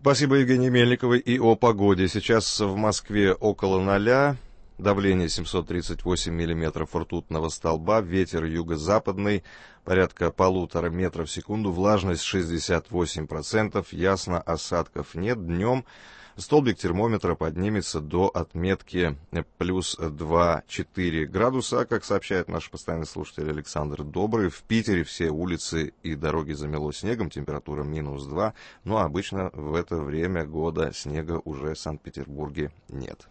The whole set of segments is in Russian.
Спасибо Евгении Мельниковой. И о погоде. Сейчас в Москве около 0, давление 738 миллиметров ртутного столба, ветер юго-западный, порядка 1,5 метра в секунду, влажность 68%, ясно, осадков нет. Днем столбик термометра поднимется до отметки плюс 2,4 градуса. А, как сообщает наш постоянный слушатель Александр Добрый, в Питере все улицы и дороги замело снегом, температура минус 2. Но обычно в это время года снега уже в Санкт-Петербурге нет.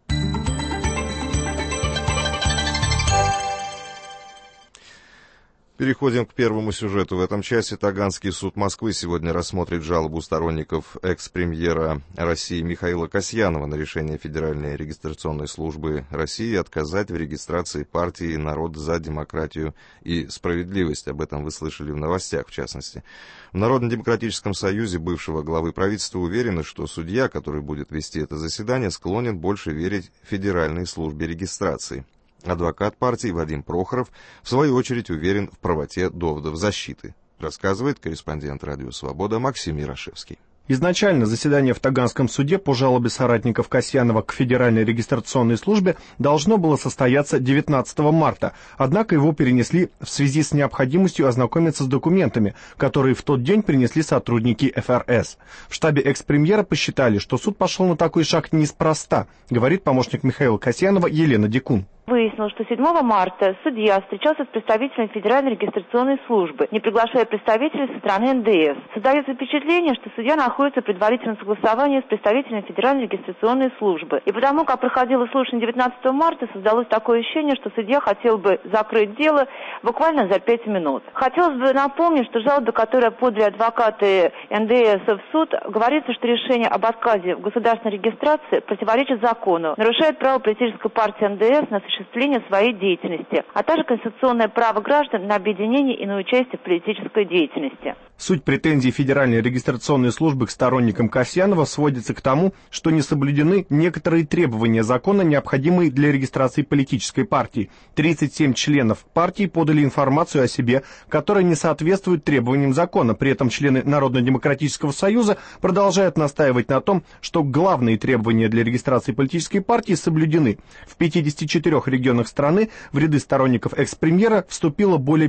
Переходим к первому сюжету. В этом часе Таганский суд Москвы сегодня рассмотрит жалобу сторонников экс-премьера России Михаила Касьянова на решение Федеральной регистрационной службы России отказать в регистрации партии «Народ за демократию и справедливость». Об этом вы слышали в новостях, в частности. В Народно-демократическом союзе бывшего главы правительства уверены, что судья, который будет вести это заседание, склонен больше верить Федеральной службе регистрации. Адвокат партии Вадим Прохоров, в свою очередь, уверен в правоте доводов защиты, рассказывает корреспондент «Радио Свобода» Максим Ярошевский. Изначально заседание в Таганском суде по жалобе соратников Касьянова к Федеральной регистрационной службе должно было состояться 19 марта, однако его перенесли в связи с необходимостью ознакомиться с документами, которые в тот день принесли сотрудники ФРС. В штабе экс-премьера посчитали, что суд пошел на такой шаг неспроста, говорит помощник Михаила Касьянова Елена Дикун. Выяснилось, что 7 марта судья встречался с представителем Федеральной регистрационной службы, не приглашая представителей со стороны НДС. Создается впечатление, что судья находится в предварительном согласовании с представителем Федеральной регистрационной службы. И потому, как проходило слушание 19 марта, создалось такое ощущение, что судья хотел бы закрыть дело буквально за 5 минут. Хотелось бы напомнить, что жалоба, которую подали адвокаты НДС в суд, говорится, что решение об отказе в государственной регистрации противоречит закону, нарушает право политической партии НДС на осуществление своей деятельности, а также конституционное право граждан на объединение и на участие в политической деятельности. Суть претензий Федеральной регистрационной службы к сторонникам Касьянова сводится к тому, что не соблюдены некоторые требования закона, необходимые для регистрации политической партии. 37 членов партии подали информацию о себе, которая не соответствует требованиям закона. При этом члены Народно-демократического союза продолжают настаивать на том, что главные требования для регистрации политической партии соблюдены. В 54 регионах страны в ряды сторонников экс-премьера вступило более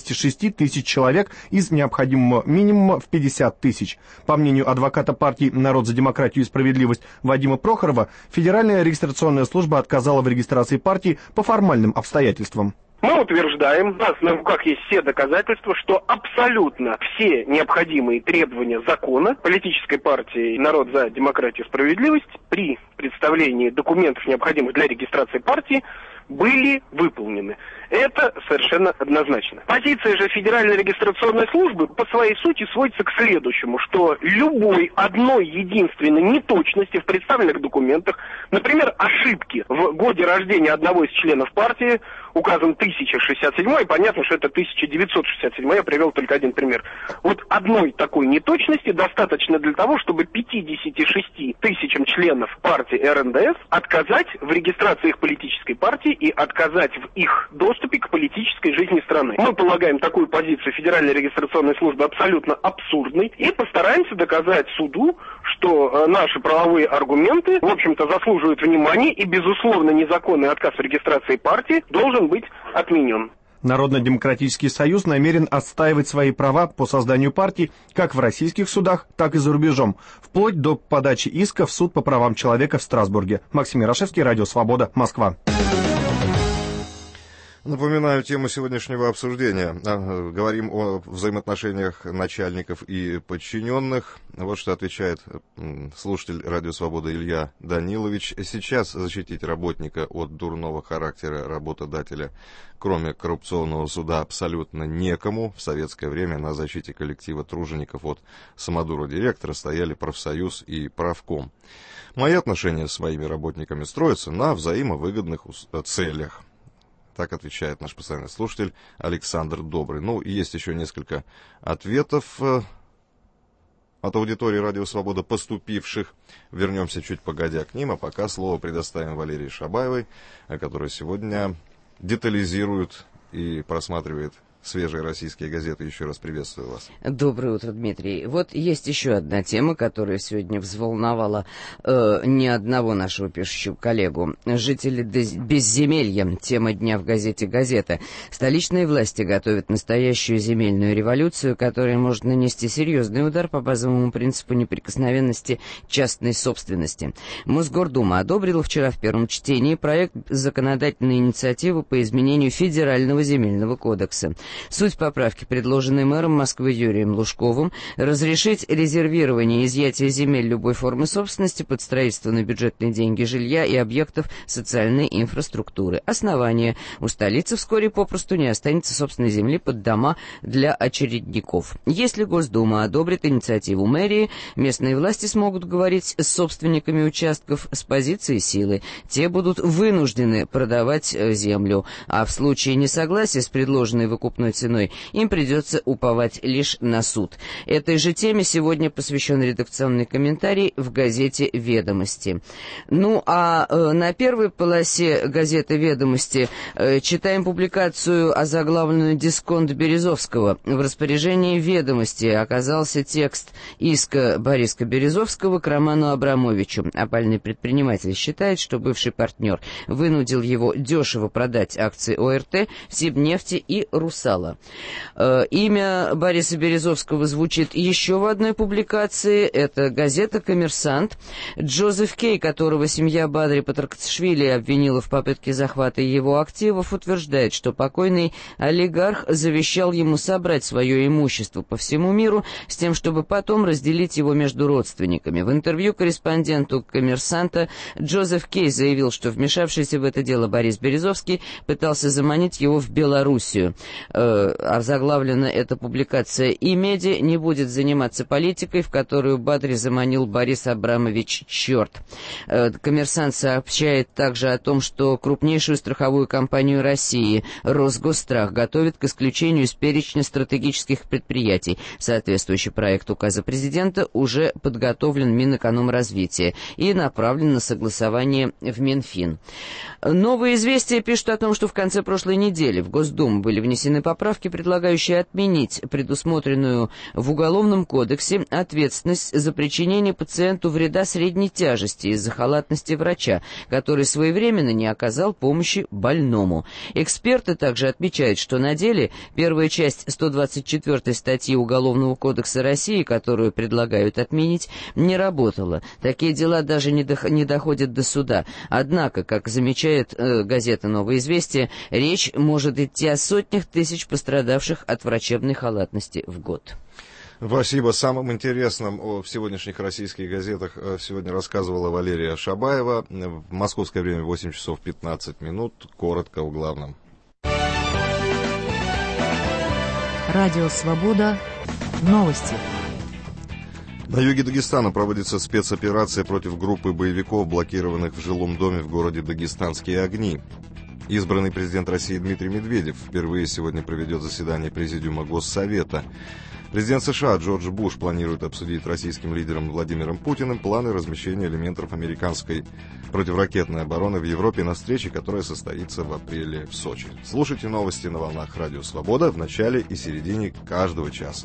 56 тысяч человек из необходимого минимума в 50 тысяч. По мнению адвоката партии «Народ за демократию и справедливость» Вадима Прохорова, Федеральная регистрационная служба отказала в регистрации партии по формальным обстоятельствам. Мы утверждаем, у нас на руках есть все доказательства, что абсолютно все необходимые требования закона политической партии «Народ за демократию и справедливость» при представлении документов, необходимых для регистрации партии, были выполнены. Это совершенно однозначно. Позиция же Федеральной регистрационной службы по своей сути сводится к следующему, что любой одной единственной неточности в представленных документах, например, ошибки в годе рождения одного из членов партии, указан 1067, и понятно, что это 1967, я привел только один пример. Вот одной такой неточности достаточно для того, чтобы 56 тысячам членов партии РНДС отказать в регистрации их политической партии и отказать в их доступе к политической жизни страны. Мы полагаем такую позицию Федеральной регистрационной службы абсолютно абсурдной и постараемся доказать суду, что наши правовые аргументы, в общем-то, заслуживают внимания, и, безусловно, незаконный отказ в регистрации партии должен быть отменен. Народно-демократический союз намерен отстаивать свои права по созданию партий как в российских судах, так и за рубежом, вплоть до подачи иска в суд по правам человека в Страсбурге. Максим Ярошевский, Радио Свобода, Москва. Напоминаю тему сегодняшнего обсуждения. Говорим о взаимоотношениях начальников и подчиненных. Вот что отвечает слушатель Радио Свобода Илья Данилович. Сейчас защитить работника от дурного характера работодателя, кроме коррупционного суда, абсолютно некому. В советское время на защите коллектива тружеников от самодура директора стояли профсоюз и правком. Мои отношения с своими работниками строятся на взаимовыгодных целях. Так отвечает наш постоянный слушатель Александр Добрый. Ну, и есть еще несколько ответов от аудитории Радио Свобода, поступивших. Вернемся чуть погодя к ним, а пока слово предоставим Валерии Шабаевой, которая сегодня детализирует и просматривает свежие российские газеты. Еще раз приветствую вас. Доброе утро, Дмитрий. Вот есть еще одна тема, которая сегодня взволновала не одного нашего пишущего коллегу. Жители безземелья. Тема дня в газете «Газета». Столичные власти готовят настоящую земельную революцию, которая может нанести серьезный удар по базовому принципу неприкосновенности частной собственности. Мосгордума одобрила вчера в первом чтении проект законодательной инициативы по изменению Федерального земельного кодекса. Суть поправки, предложенной мэром Москвы Юрием Лужковым, разрешить резервирование и изъятие земель любой формы собственности под строительство на бюджетные деньги жилья и объектов социальной инфраструктуры. Основание: у столицы вскоре попросту не останется собственной земли под дома для очередников. Если Госдума одобрит инициативу мэрии, местные власти смогут говорить с собственниками участков с позиции силы. Те будут вынуждены продавать землю, а в случае несогласия с предложенной выкупной ценой им придется уповать лишь на суд. Этой же теме сегодня посвящен редакционный комментарий в газете «Ведомости». Ну а на первой полосе газеты «Ведомости» читаем публикацию, озаглавленную «Дисконт Березовского». В распоряжении «Ведомости» оказался текст иска Бориса Березовского к Роману Абрамовичу. Опальный предприниматель считает, что бывший партнер вынудил его дешево продать акции ОРТ, Сибнефти и Русала. Имя Бориса Березовского звучит еще в одной публикации. Это газета «Коммерсант». Джозеф Кей, которого семья Бадри Патракцишвили обвинила в попытке захвата его активов, утверждает, что покойный олигарх завещал ему собрать свое имущество по всему миру с тем, чтобы потом разделить его между родственниками. В интервью корреспонденту «Коммерсанта» Джозеф Кей заявил, что вмешавшийся в это дело Борис Березовский пытался заманить его в Белоруссию. Озаглавлена эта публикация «И Меди не будет заниматься политикой, в которую Бадри заманил Борис Абрамович черт». «Коммерсант» сообщает также о том, что крупнейшую страховую компанию России «Росгосстрах» готовит к исключению из перечня стратегических предприятий. Соответствующий проект указа президента уже подготовлен Минэкономразвития и направлен на согласование в Минфин. Новые известия пишут о том, что в конце прошлой недели в Госдуму были внесены поправки, предлагающие отменить предусмотренную в Уголовном кодексе ответственность за причинение пациенту вреда средней тяжести из-за халатности врача, который своевременно не оказал помощи больному. Эксперты также отмечают, что на деле первая часть 124 статьи Уголовного кодекса России, которую предлагают отменить, не работала. Такие дела даже не доходят до суда. Однако, как замечает газета «Новое известие», речь может идти о сотнях тысяч пострадавших от врачебной халатности в год. Спасибо. Самым интересным в сегодняшних российских газетах сегодня рассказывала Валерия Шабаева. В московское время 8 часов 15 минут. Коротко о главном. Радио «Свобода». Новости. На юге Дагестана проводится спецоперация против группы боевиков, блокированных в жилом доме в городе Дагестанские огни. Избранный президент России Дмитрий Медведев впервые сегодня проведет заседание Президиума Госсовета. Президент США Джордж Буш планирует обсудить с российским лидером Владимиром Путиным планы размещения элементов американской противоракетной обороны в Европе на встрече, которая состоится в апреле в Сочи. Слушайте новости на волнах Радио Свобода в начале и середине каждого часа.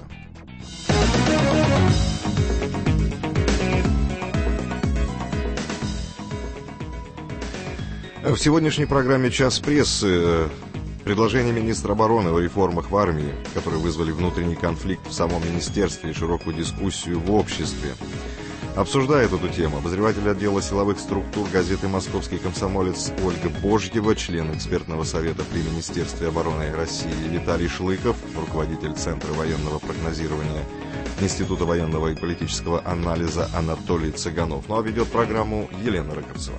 В сегодняшней программе «Час прессы» предложение министра обороны о реформах в армии, которые вызвали внутренний конфликт в самом министерстве и широкую дискуссию в обществе. Обсуждает эту тему обозреватель отдела силовых структур газеты «Московский комсомолец» Ольга Божьева, член экспертного совета при Министерстве обороны России Виталий Шлыков, руководитель Центра военного прогнозирования Института военного и политического анализа Анатолий Цыганов. Ну а ведет программу Елена Рыковцева.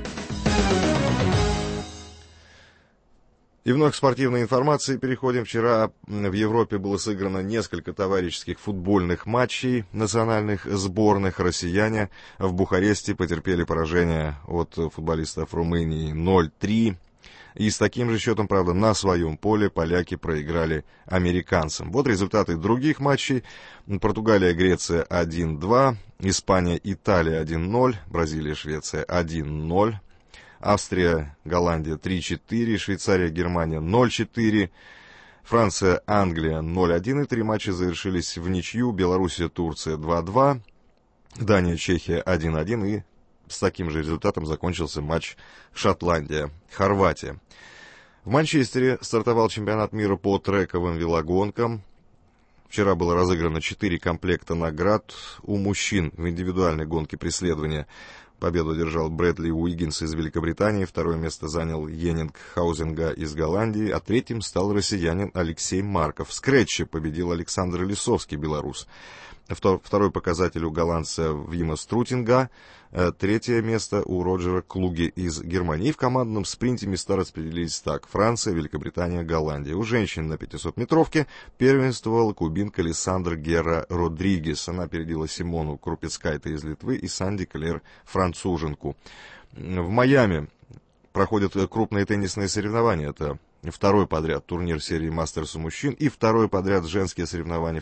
И вновь к спортивной информации переходим. Вчера в Европе было сыграно несколько товарищеских футбольных матчей национальных сборных. Россияне в Бухаресте потерпели поражение от футболистов Румынии 0-3. И с таким же счетом, правда, на своем поле поляки проиграли американцам. Вот результаты других матчей. Португалия, Греция 1-2, Испания, Италия 1-0, Бразилия, Швеция 1-0. Австрия, Голландия 3-4, Швейцария, Германия 0-4. Франция, Англия 0-1, и 3 матча завершились в ничью. Белоруссия, Турция 2-2, Дания, Чехия 1-1, и с таким же результатом закончился матч Шотландия, Хорватия. В Манчестере стартовал чемпионат мира по трековым велогонкам. Вчера было разыграно 4 комплекта наград у мужчин в индивидуальной гонке преследования. Победу одержал Брэдли Уиггинс из Великобритании, второе место занял Йеннинг Хаузенга из Голландии, а третьим стал россиянин Алексей Марков. В скретче победил Александр Лисовский, белорус. Второй показатель у голландца Вима Струтинга, третье место у Роджера Клуги из Германии. И в командном спринте места распределились так: Франция, Великобритания, Голландия. У женщин на 500-метровке первенствовала кубинка Лиссандра Герра Родригес. Она опередила Симону Крупецкайте из Литвы и Санди Клер, француженку. В Майами проходят крупные теннисные соревнования. Это второй подряд турнир серии «Мастерс» у мужчин и вторые подряд женские соревнования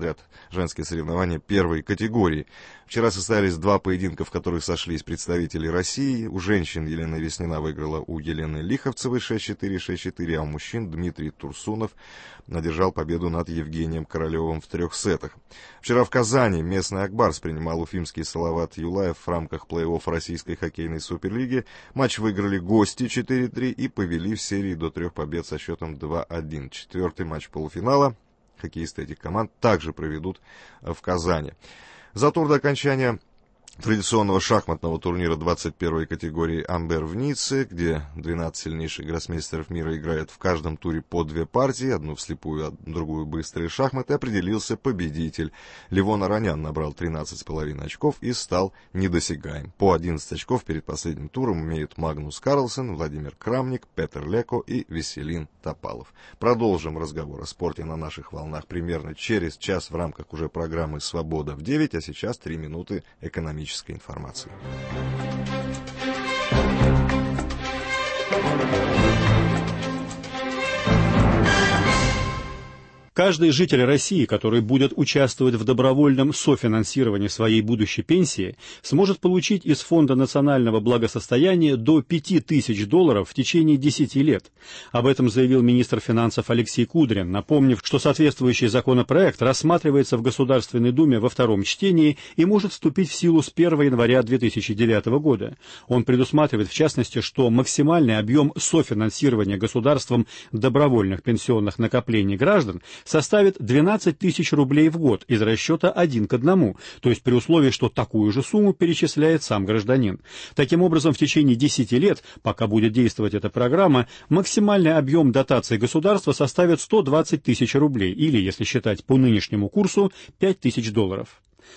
первой категории. Вчера состоялись 2 поединка, в которых сошлись представители России. У женщин Елена Веснина выиграла у Елены Лиховцевой 6-4, 6-4, а у мужчин Дмитрий Турсунов одержал победу над Евгением Королевым в 3 сетах. Вчера в Казани местный Акбарс принимал уфимский Салават Юлаев в рамках плей-офф Российской хоккейной суперлиги. Матч выиграли гости 4-3 и повели в серии до 3 побед со счетом 2-1. 4-й матч полуфинала хоккеисты этих команд также проведут в Казани. За тур до окончания традиционного шахматного турнира 21-й категории «Амбер» в Ницце, где 12 сильнейших гроссмейстеров мира играют в каждом туре по 2 партии, одну вслепую, а другую быстрые шахматы, определился победитель. Левон Аронян набрал 13,5 очков и стал недосягаем. По 11 очков перед последним туром имеют Магнус Карлсен, Владимир Крамник, Петер Леко и Веселин Топалов. Продолжим разговор о спорте на наших волнах примерно через час в рамках уже программы «Свобода» в 9, а сейчас 3 минуты экономической информации. Каждый житель России, который будет участвовать в добровольном софинансировании своей будущей пенсии, сможет получить из Фонда национального благосостояния до $5000 в течение 10 лет. Об этом заявил министр финансов Алексей Кудрин, напомнив, что соответствующий законопроект рассматривается в Государственной Думе во 2-м чтении и может вступить в силу с 1 января 2009 года. Он предусматривает, в частности, что максимальный объем софинансирования государством добровольных пенсионных накоплений граждан составит 12 тысяч рублей в год из расчета 1 к 1, то есть при условии, что такую же сумму перечисляет сам гражданин. Таким образом, в течение 10 лет, пока будет действовать эта программа, максимальный объем дотации государства составит 120 тысяч рублей, или, если считать по нынешнему курсу, $5000.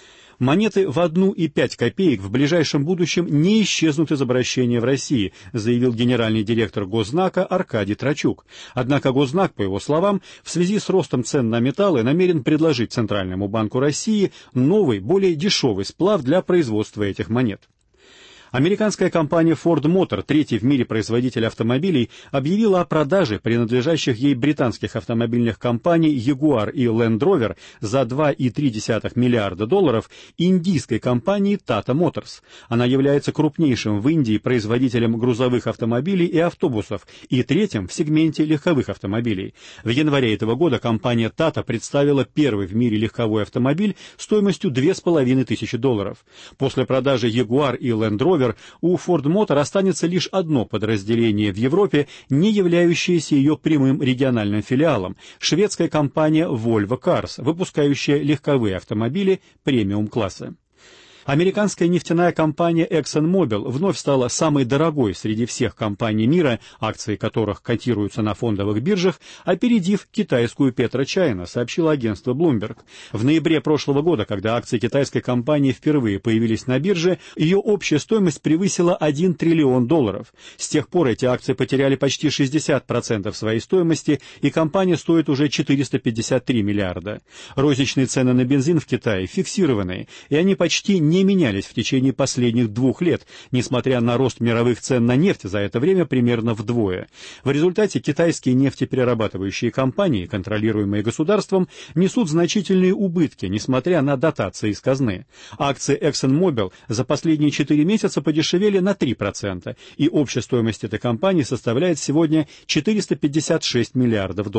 Монеты в 1 и 5 копеек в ближайшем будущем не исчезнут из обращения в России, заявил генеральный директор Госзнака Аркадий Трачук. Однако Госзнак, по его словам, в связи с ростом цен на металлы намерен предложить Центральному банку России новый, более дешевый сплав для производства этих монет. Американская компания Ford Motor, третий в мире производитель автомобилей, объявила о продаже принадлежащих ей британских автомобильных компаний Jaguar и Land Rover за $2,3 миллиарда индийской компании Tata Motors. Она является крупнейшим в Индии производителем грузовых автомобилей и автобусов и третьим в сегменте легковых автомобилей. В январе этого года компания Tata представила первый в мире легковой автомобиль стоимостью $2500. После продажи Jaguar и Land Rover у Ford Motor останется лишь одно подразделение в Европе, не являющееся ее прямым региональным филиалом – шведская компания Volvo Cars, выпускающая легковые автомобили премиум-класса. Американская нефтяная компания ExxonMobil вновь стала самой дорогой среди всех компаний мира, акции которых котируются на фондовых биржах, опередив китайскую PetroChina, сообщило агентство Bloomberg. В ноябре прошлого года, когда акции китайской компании впервые появились на бирже, ее общая стоимость превысила $1 триллион. С тех пор эти акции потеряли почти 60% своей стоимости, и компания стоит уже $453 миллиарда. Розничные цены на бензин в Китае фиксированные, и они почти не не менялись в течение последних 2 лет, несмотря на рост мировых цен на нефть за это время примерно вдвое. В результате китайские нефтеперерабатывающие компании, контролируемые государством, несут значительные убытки, несмотря на дотации из казны. Акции ExxonMobil за последние 4 месяца подешевели на 3%, и общая стоимость этой компании составляет сегодня $456 миллиардов.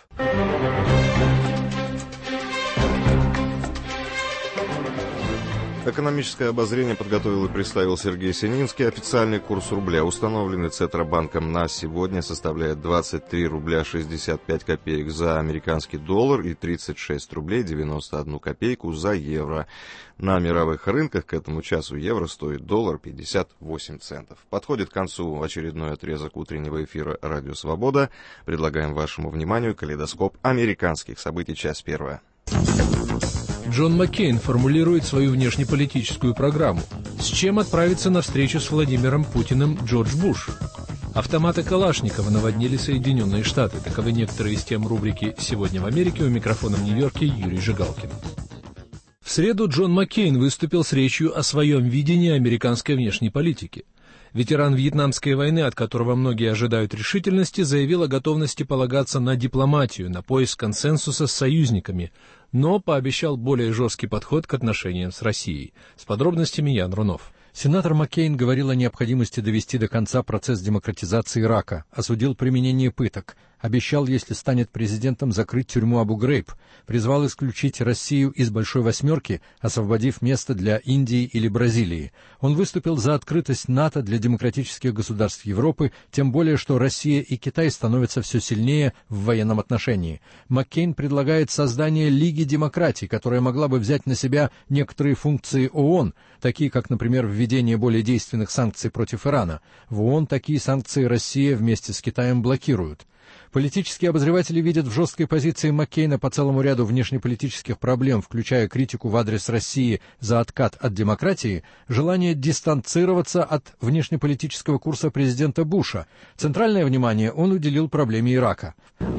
Экономическое обозрение подготовил и представил Сергей Сининский. Официальный курс рубля, установленный Центробанком на сегодня, составляет 23 рубля 65 копеек за американский доллар и 36 рублей 91 копейку за евро. На мировых рынках к этому часу евро стоит $1.58. Подходит к концу очередной отрезок утреннего эфира «Радио Свобода». Предлагаем вашему вниманию калейдоскоп американских событий, часть 1. Джон Маккейн формулирует свою внешнеполитическую программу. С чем отправиться на встречу с Владимиром Путиным Джордж Буш? Автоматы Калашникова наводнили Соединенные Штаты. Таковы некоторые из тем рубрики «Сегодня в Америке». У микрофона в Нью-Йорке Юрий Жигалкин. В среду Джон Маккейн выступил с речью о своем видении американской внешней политики. Ветеран Вьетнамской войны, от которого многие ожидают решительности, заявил о готовности полагаться на дипломатию, на поиск консенсуса с союзниками, но пообещал более жесткий подход к отношениям с Россией. С подробностями Ян Рунов. Сенатор Маккейн говорил о необходимости довести до конца процесс демократизации Ирака, осудил применение пыток, обещал, если станет президентом, закрыть тюрьму Абу-Грейб, призвал исключить Россию из «Большой восьмерки», освободив место для Индии или Бразилии. Он выступил за открытость НАТО для демократических государств Европы, тем более, что Россия и Китай становятся все сильнее в военном отношении. Маккейн предлагает создание Лиги демократий, которая могла бы взять на себя некоторые функции ООН, такие как, например, введение более действенных санкций против Ирана. В ООН такие санкции Россия вместе с Китаем блокируют. Политические обозреватели видят в жесткой позиции Маккейна по целому ряду внешнеполитических проблем, включая критику в адрес России за откат от демократии, желание дистанцироваться от внешнеполитического курса президента Буша. Центральное внимание он уделил проблеме Ирака.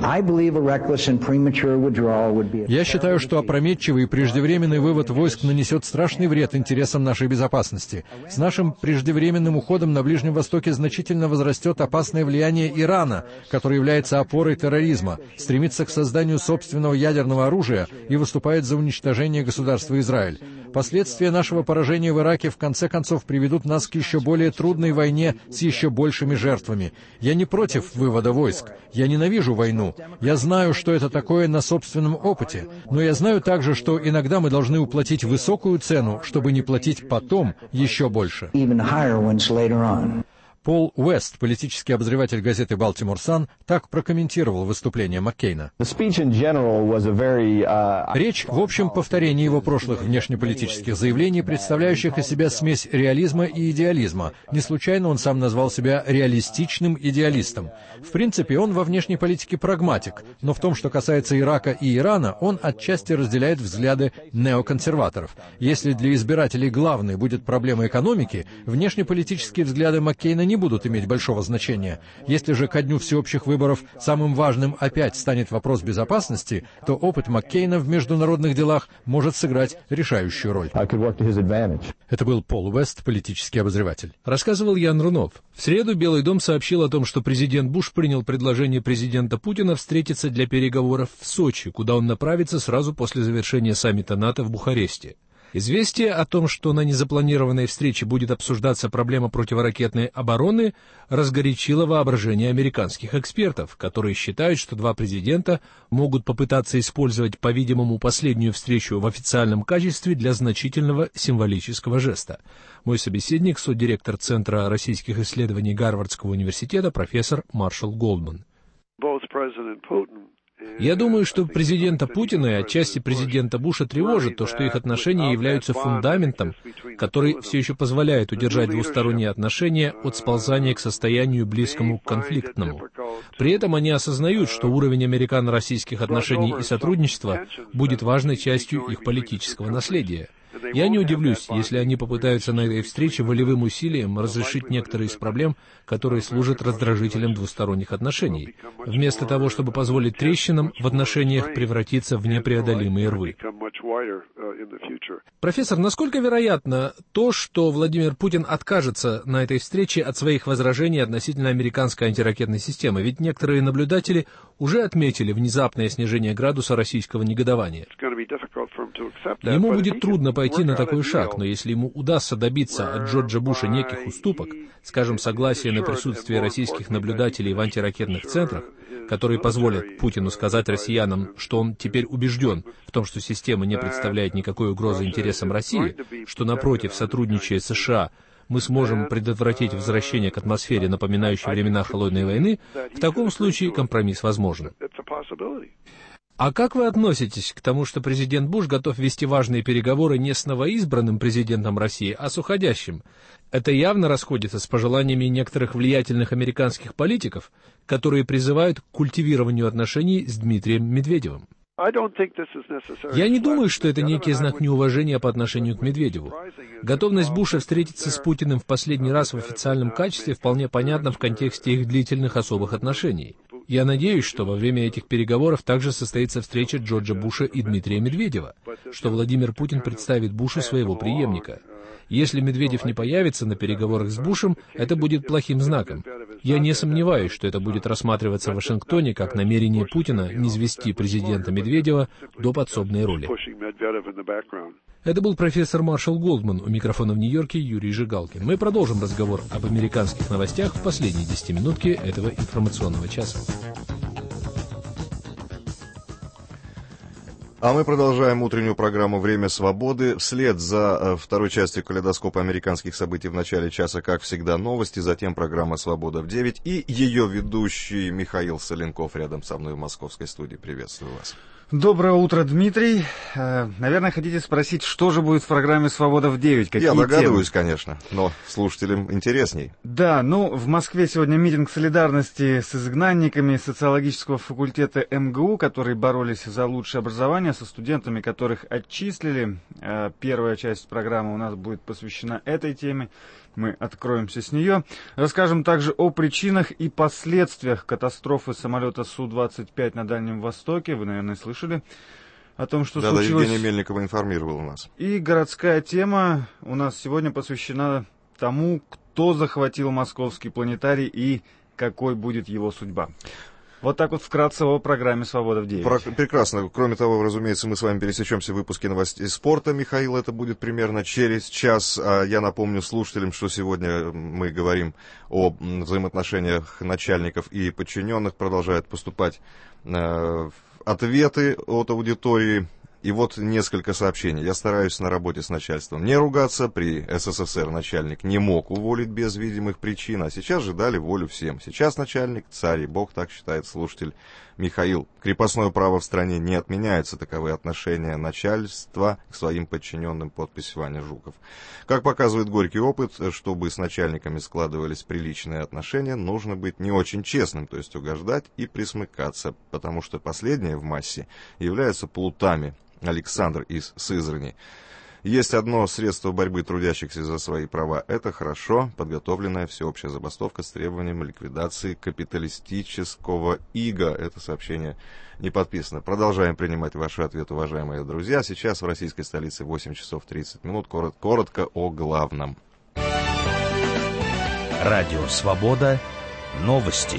Я считаю, что опрометчивый и преждевременный вывод войск нанесет страшный вред интересам нашей безопасности. С нашим преждевременным уходом на Ближнем Востоке значительно возрастет опасное влияние Ирана, который является опорой терроризма, стремится к созданию собственного ядерного оружия и выступает за уничтожение государства Израиль. Последствия нашего поражения в Ираке в конце концов приведут нас к еще более трудной войне с еще большими жертвами. Я не против вывода войск. Я ненавижу войну. Я знаю, что это такое на собственном опыте. Но я знаю также, что иногда мы должны уплатить высокую цену, чтобы не платить потом еще больше. Пол Уэст, политический обозреватель газеты «Балтимор Сан», так прокомментировал выступление Маккейна. Речь, в общем, повторение его прошлых внешнеполитических заявлений, представляющих из себя смесь реализма и идеализма. Не случайно он сам назвал себя реалистичным идеалистом. В принципе, он во внешней политике прагматик, но в том, что касается Ирака и Ирана, он отчасти разделяет взгляды неоконсерваторов. Если для избирателей главной будет проблема экономики, внешнеполитические взгляды Маккейна не будут иметь большого значения. Если же ко дню всеобщих выборов самым важным опять станет вопрос безопасности, то опыт Маккейна в международных делах может сыграть решающую роль. Это был Пол Уэст, политический обозреватель. Рассказывал Ян Рунов. В среду Белый дом сообщил о том, что президент Буш принял предложение президента Путина встретиться для переговоров в Сочи, куда он направится сразу после завершения саммита НАТО в Бухаресте. Известие о том, что на незапланированной встрече будет обсуждаться проблема противоракетной обороны, разгорячило воображение американских экспертов, которые считают, что два президента могут попытаться использовать, по-видимому, последнюю встречу в официальном качестве для значительного символического жеста. Мой собеседник — соцдиректор Центра российских исследований Гарвардского университета профессор Маршал Голдман. Я думаю, что президента Путина и отчасти президента Буша тревожит то, что их отношения являются фундаментом, который все еще позволяет удержать двусторонние отношения от сползания к состоянию близкому к конфликтному. При этом они осознают, что уровень американо-российских отношений и сотрудничества будет важной частью их политического наследия. Я не удивлюсь, если они попытаются на этой встрече волевым усилием разрешить некоторые из проблем, которые служат раздражителем двусторонних отношений, вместо того, чтобы позволить трещинам в отношениях превратиться в непреодолимые рвы. Профессор, насколько вероятно то, что Владимир Путин откажется на этой встрече от своих возражений относительно американской антиракетной системы? Ведь некоторые наблюдатели уже отметили внезапное снижение градуса российского негодования. Ему будет трудно пойти на такой шаг, но если ему удастся добиться от Джорджа Буша неких уступок, скажем, согласия на присутствие российских наблюдателей в антиракетных центрах, которые позволят Путину сказать россиянам, что он теперь убежден в том, что система не представляет никакой угрозы интересам России, что, напротив, сотрудничая с США, мы сможем предотвратить возвращение к атмосфере, напоминающей времена Холодной войны, в таком случае компромисс возможен. А как вы относитесь к тому, что президент Буш готов вести важные переговоры не с новоизбранным президентом России, а с уходящим? Это явно расходится с пожеланиями некоторых влиятельных американских политиков, которые призывают к культивированию отношений с Дмитрием Медведевым. Я не думаю, что это некий знак неуважения по отношению к Медведеву. Готовность Буша встретиться с Путиным в последний раз в официальном качестве вполне понятна в контексте их длительных особых отношений. Я надеюсь, что во время этих переговоров также состоится встреча Джорджа Буша и Дмитрия Медведева, что Владимир Путин представит Бушу своего преемника. Если Медведев не появится на переговорах с Бушем, это будет плохим знаком. Я не сомневаюсь, что это будет рассматриваться в Вашингтоне как намерение Путина низвести президента Медведева до подсобной роли. Это был профессор Маршал Голдман. У микрофона в Нью-Йорке Юрий Жигалкин. Мы продолжим разговор об американских новостях в последней 10-минутке этого информационного часа. А мы продолжаем утреннюю программу «Время свободы». Вслед за второй частью калейдоскопа американских событий в начале часа, как всегда, новости, затем программа «Свобода в 9» и ее ведущий Михаил Соленков рядом со мной в московской студии. Приветствую вас. Доброе утро, Дмитрий. Наверное, хотите спросить, что же будет в программе «Свобода в 9»? Какие Я догадываюсь, темы? конечно, но слушателям интересней. Да, в Москве сегодня митинг солидарности с изгнанниками социологического факультета МГУ, которые боролись за лучшее образование, со студентами, которых отчислили. Первая часть программы у нас будет посвящена этой теме. Мы откроемся с нее. Расскажем также о причинах и последствиях катастрофы самолета Су-25 на Дальнем Востоке. Вы, наверное, слышали о том, что случилось. Да, Евгения Мельникова информировала нас. И городская тема у нас сегодня посвящена тому, кто захватил московский планетарий и какой будет его судьба. Вот так вот вкратце о программе «Свобода в 9». Прекрасно. Кроме того, разумеется, мы с вами пересечемся в выпуске новостей спорта. Михаил, это будет примерно через час. Я напомню слушателям, что сегодня мы говорим о взаимоотношениях начальников и подчиненных. Продолжают поступать ответы от аудитории. И вот несколько сообщений. Я стараюсь на работе с начальством не ругаться. При СССР начальник не мог уволить без видимых причин, а сейчас же дали волю всем. Сейчас начальник царь и бог, так считает слушатель Михаил. Крепостное право в стране не отменяется. Таковы отношения начальства к своим подчиненным. Подпись Ваня Жуков. Как показывает горький опыт, чтобы с начальниками складывались приличные отношения, нужно быть не очень честным, то есть угождать и присмыкаться, потому что последние в массе являются плутами. Александр из Сызрани. Есть одно средство борьбы трудящихся за свои права. Это хорошо подготовленная всеобщая забастовка с требованием ликвидации капиталистического ига. Это сообщение не подписано. Продолжаем принимать ваши ответы, уважаемые друзья. Сейчас в российской столице 8 часов 30 минут. Коротко о главном. Радио «Свобода». Новости.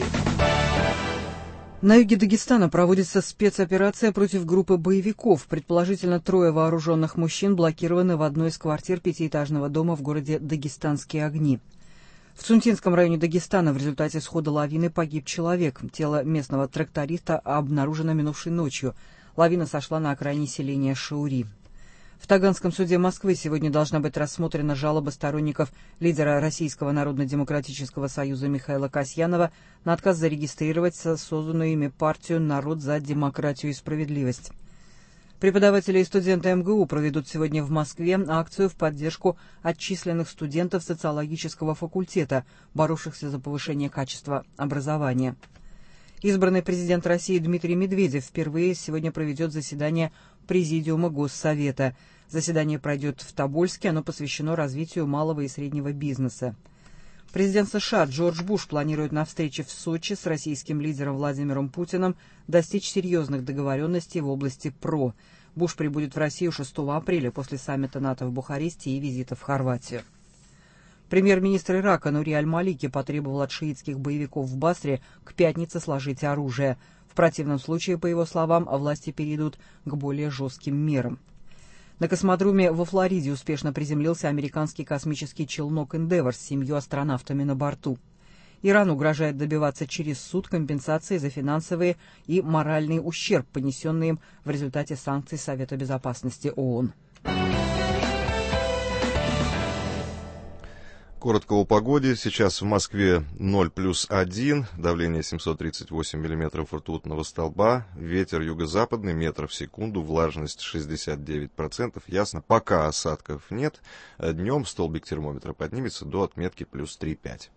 На юге Дагестана проводится спецоперация против группы боевиков. Предположительно, 3 вооруженных мужчин блокированы в одной из квартир 5-этажного дома в городе Дагестанские огни. В Цунтинском районе Дагестана в результате схода лавины погиб человек. Тело местного тракториста обнаружено минувшей ночью. Лавина сошла на окраине селения Шаури. В Таганском суде Москвы сегодня должна быть рассмотрена жалоба сторонников лидера Российского народно-демократического союза Михаила Касьянова на отказ зарегистрировать созданную ими партию «Народ за демократию и справедливость». Преподаватели и студенты МГУ проведут сегодня в Москве акцию в поддержку отчисленных студентов социологического факультета, боровшихся за повышение качества образования. Избранный президент России Дмитрий Медведев впервые сегодня проведет заседание Президиума Госсовета. Заседание пройдет в Тобольске, оно посвящено развитию малого и среднего бизнеса. Президент США Джордж Буш планирует на встрече в Сочи с российским лидером Владимиром Путиным достичь серьезных договоренностей в области ПРО. Буш прибудет в Россию 6 апреля после саммита НАТО в Бухаресте и визита в Хорватию. Премьер-министр Ирака Нури Аль-Малики потребовал от шиитских боевиков в Басре к пятнице сложить оружие. В противном случае, по его словам, власти перейдут к более жестким мерам. На космодроме во Флориде успешно приземлился американский космический челнок «Эндевор» с 7 астронавтами на борту. Иран угрожает добиваться через суд компенсации за финансовый и моральный ущерб, понесенный им в результате санкций Совета Безопасности ООН. Коротко о погоде. Сейчас в Москве 0+1, давление 738 миллиметров ртутного столба, ветер юго-западный, метров в секунду, влажность 69%. Ясно, пока осадков нет. Днем столбик термометра поднимется до отметки плюс 3,5.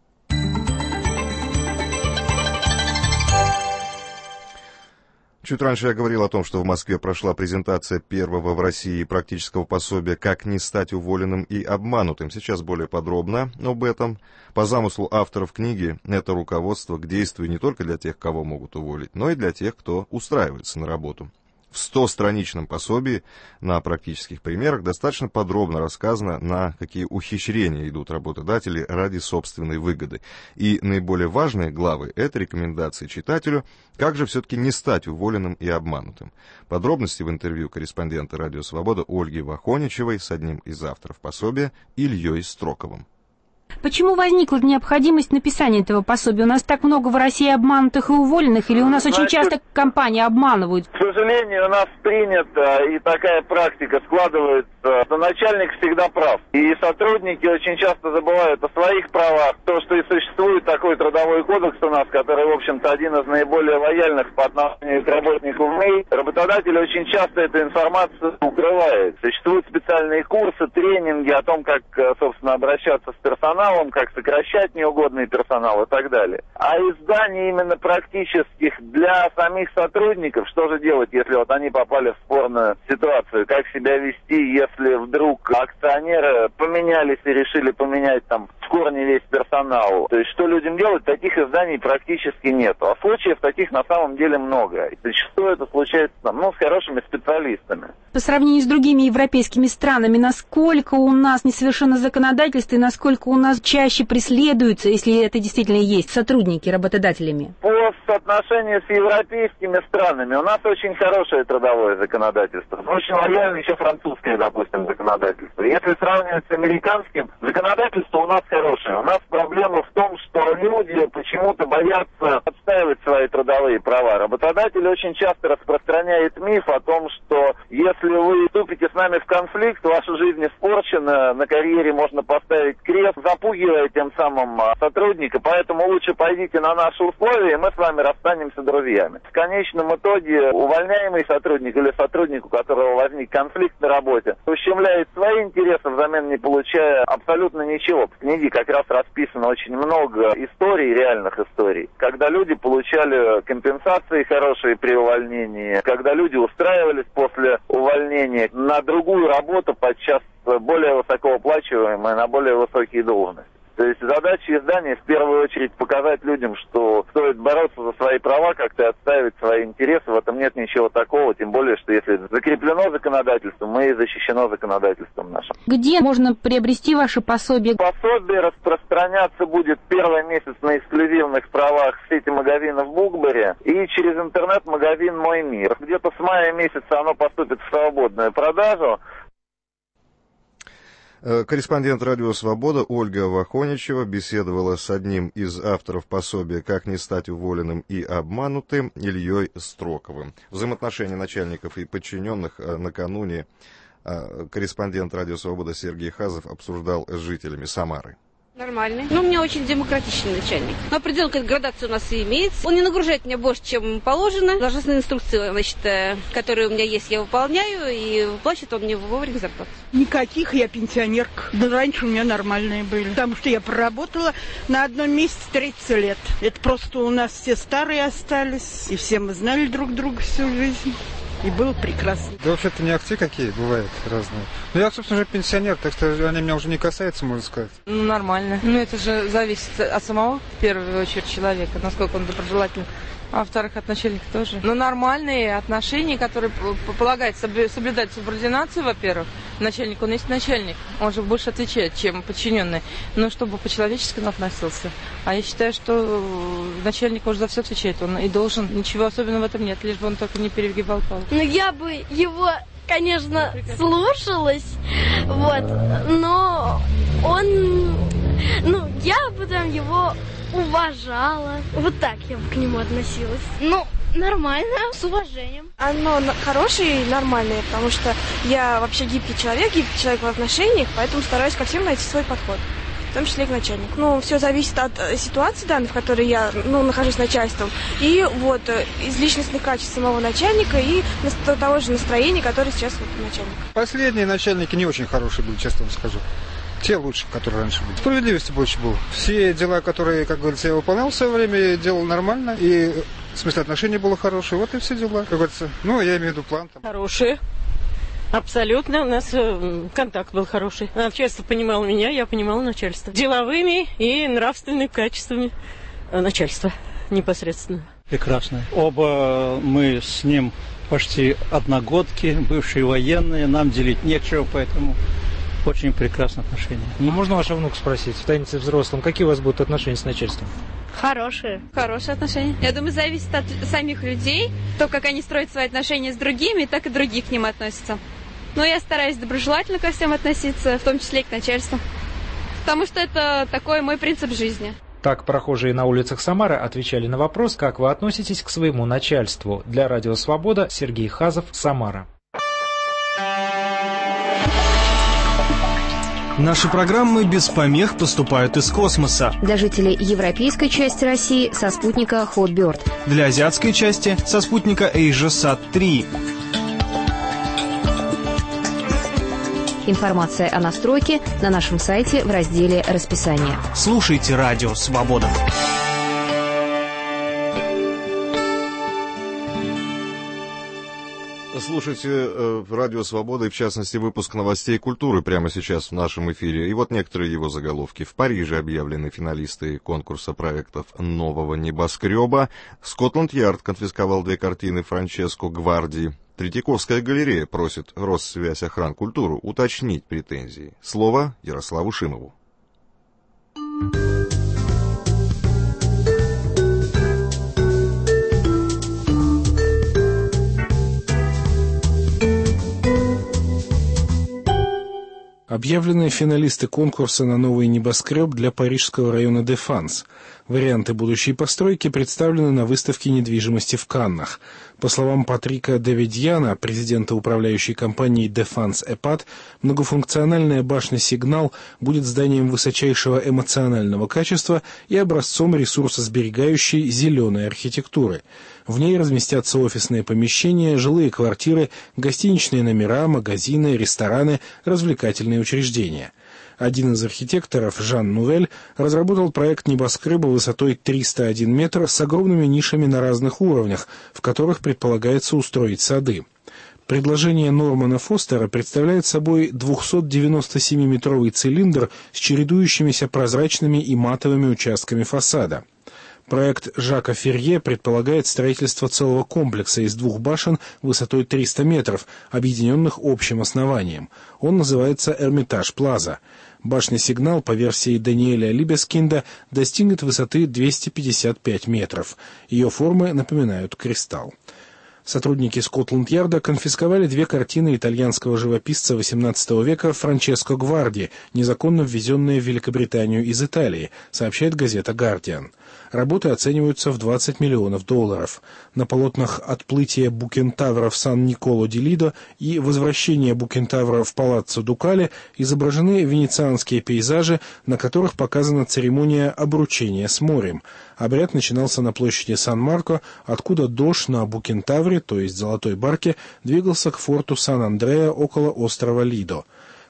Чуть раньше я говорил о том, что в Москве прошла презентация первого в России практического пособия «Как не стать уволенным и обманутым». Сейчас более подробно об этом. По замыслу авторов книги, это руководство к действию не только для тех, кого могут уволить, но и для тех, кто устраивается на работу. В 100-страничном пособии на практических примерах достаточно подробно рассказано, на какие ухищрения идут работодатели ради собственной выгоды. И наиболее важные главы – это рекомендации читателю, как же все-таки не стать уволенным и обманутым. Подробности в интервью корреспондента «Радио Свобода» Ольги Вахоничевой с одним из авторов пособия Ильей Строковым. Почему возникла необходимость написания этого пособия? У нас так много в России обманутых и уволенных, или у нас очень часто компании обманывают? К сожалению, у нас принято, и такая практика складывается, что начальник всегда прав. И сотрудники очень часто забывают о своих правах. То, что и существует такой трудовой кодекс у нас, который, в общем-то, один из наиболее лояльных по отношению к работнику в МИ, работодатель очень часто эту информацию укрывает. Существуют специальные курсы, тренинги о том, как, собственно, обращаться с персоналом, как сокращать неугодный персонал и так далее. А изданий именно практических для самих сотрудников, что же делать, если вот они попали в спорную ситуацию, как себя вести, если вдруг акционеры поменялись и решили поменять там в корне весь персонал. То есть что людям делать, таких изданий практически нет. А случаев таких на самом деле много. И зачастую это случается с хорошими специалистами. По сравнению с другими европейскими странами, насколько у нас несовершенно законодательство и насколько у нас чаще преследуются, если это действительно есть, сотрудники работодателями? По соотношению с европейскими странами у нас очень хорошее трудовое законодательство. Очень лояльно еще французское, допустим, законодательство. Если сравнивать с американским, законодательство у нас хорошее. У нас проблема в том, что люди почему-то боятся отстаивать свои трудовые права. Работодатель очень часто распространяет миф о том, что если вы вступите с нами в конфликт, ваша жизнь испорчена, на карьере можно поставить крест, запугивая тем самым сотрудника, поэтому лучше пойдите на наши условия, и мы с вами расстанемся друзьями. В конечном итоге увольняемый сотрудник или сотрудник, у которого возник конфликт на работе, ущемляет свои интересы, взамен не получая абсолютно ничего. В книге как раз расписано очень много историй, реальных историй, когда люди получали компенсации хорошие при увольнении, когда люди устраивались после увольнения на другую работу, подчас более высокооплачиваемые, на более высокие должности. То есть задача издания в первую очередь показать людям, что стоит бороться за свои права, как-то отстаивать свои интересы. В этом нет ничего такого, тем более, что если закреплено законодательством, мы и защищено законодательством нашим. Где можно приобрести ваше пособие? Пособие распространяться будет первый месяц на эксклюзивных правах в сети магазинов Букбери и через интернет-магазин «Мой мир». Где-то с мая месяца оно поступит в свободную продажу. Корреспондент «Радио Свобода» Ольга Вахоничева беседовала с одним из авторов пособия «Как не стать уволенным и обманутым» Ильей Строковым. Взаимоотношения начальников и подчиненных накануне корреспондент «Радио Свобода» Сергей Хазов обсуждал с жителями Самары. Нормальный. У меня очень демократичный начальник. Но определенная градация у нас и имеется. Он не нагружает меня больше, чем положено. Должностные инструкции, которые у меня есть, я выполняю, и выплачивает он мне вовремя зарплату. Никаких, я пенсионерка. Да раньше у меня нормальные были. Потому что я проработала на одном месте 30 лет. Это просто у нас все старые остались. И все мы знали друг друга всю жизнь. и было прекрасно. Да вообще-то не акции какие бывают разные. Но я, собственно, уже пенсионер, так что они меня уже не касаются, можно сказать. Ну, нормально. Ну, это же зависит от самого, в первую очередь, человека, насколько он доброжелательный. А во-вторых, от начальника тоже. Ну, нормальные отношения, которые полагается соблюдать субординацию, во-первых. Начальник, он есть начальник. Он же больше отвечает, чем подчиненный. Но чтобы по-человечески он относился. А я считаю, что начальник уже за все отвечает. Он и должен. Ничего особенного в этом нет, лишь бы он только не перегибал палку. Ну, я бы его, конечно, слушалась, вот, но он, я бы там его уважала. Вот так я бы к нему относилась. Ну, нормально, с уважением. Оно хорошее и нормальное, потому что я вообще гибкий человек в отношениях, поэтому стараюсь ко всем найти свой подход, в том числе и к начальнику. Ну, все зависит от ситуации данной, в которой я нахожусь с начальством, и вот из личностных качеств самого начальника и того же настроения, которое сейчас у начальника. Последние начальники не очень хорошие были, честно вам скажу. Те лучше, которые раньше были. Справедливости больше было. Все дела, которые, как говорится, я выполнял в свое время, делал нормально. И, в смысле, отношения было хорошие. Вот и все дела, как говорится. Ну, я имею в виду план. Там. Хорошие. Абсолютно. У нас контакт был хороший. Начальство понимало меня, я понимала начальство. Деловыми и нравственными качествами начальства непосредственно. Прекрасно. Оба мы с ним почти одногодки, бывшие военные. Нам делить нечего, поэтому... Очень прекрасные отношения. Можно вашего внука спросить, станете взрослым, какие у вас будут отношения с начальством? Хорошие. Хорошие отношения. Я думаю, зависит от самих людей, то, как они строят свои отношения с другими, так и другие к ним относятся. Но я стараюсь доброжелательно ко всем относиться, в том числе и к начальству. Потому что это такой мой принцип жизни. Так прохожие на улицах Самары отвечали на вопрос, как вы относитесь к своему начальству. Для Радио Свобода Сергей Хазов, Самара. Наши программы без помех поступают из космоса. Для жителей европейской части России со спутника Hotbird. Для азиатской части со спутника AsiaSat-3. Информация о настройке на нашем сайте в разделе «Расписание». Слушайте Радио Свобода. Слушайте Радио Свобода и, в частности, выпуск новостей культуры прямо сейчас в нашем эфире. И вот некоторые его заголовки. В Париже объявлены финалисты конкурса проектов «Нового небоскреба». Скотланд-Ярд конфисковал 2 картины Франческо Гварди. Третьяковская галерея просит Россвязьохранкультуру уточнить претензии. Слово Ярославу Шимову. Объявлены финалисты конкурса на новый небоскреб для парижского района Дефанс. Варианты будущей постройки представлены на выставке недвижимости в Каннах. По словам Патрика Давидьяна, президента управляющей компании Дефанс Эпат, многофункциональная башня «Сигнал» будет зданием высочайшего эмоционального качества и образцом ресурсосберегающей зеленой архитектуры. В ней разместятся офисные помещения, жилые квартиры, гостиничные номера, магазины, рестораны, развлекательные учреждения. Один из архитекторов, Жан Нувель, разработал проект небоскреба высотой 301 метр с огромными нишами на разных уровнях, в которых предполагается устроить сады. Предложение Нормана Фостера представляет собой 297-метровый цилиндр с чередующимися прозрачными и матовыми участками фасада. Проект Жака Ферье предполагает строительство целого комплекса из 2 башен высотой 300 метров, объединенных общим основанием. Он называется Эрмитаж Плаза. Башня «Сигнал» по версии Даниэля Либескинда достигнет высоты 255 метров. Ее формы напоминают кристалл. Сотрудники Скотланд-Ярда конфисковали 2 картины итальянского живописца XVIII века Франческо Гварди, незаконно ввезенные в Великобританию из Италии, сообщает газета «Гардиан». Работы оцениваются в $20 миллионов. На полотнах «Отплытие Букентавра в Сан-Николо-ди-Лидо» и «Возвращение Букентавра в Палаццо Дукале» изображены венецианские пейзажи, на которых показана церемония обручения с морем. Обряд начинался на площади Сан-Марко, откуда Дож на Букентавре, то есть Золотой Барке, двигался к форту Сан-Андреа около острова Лидо.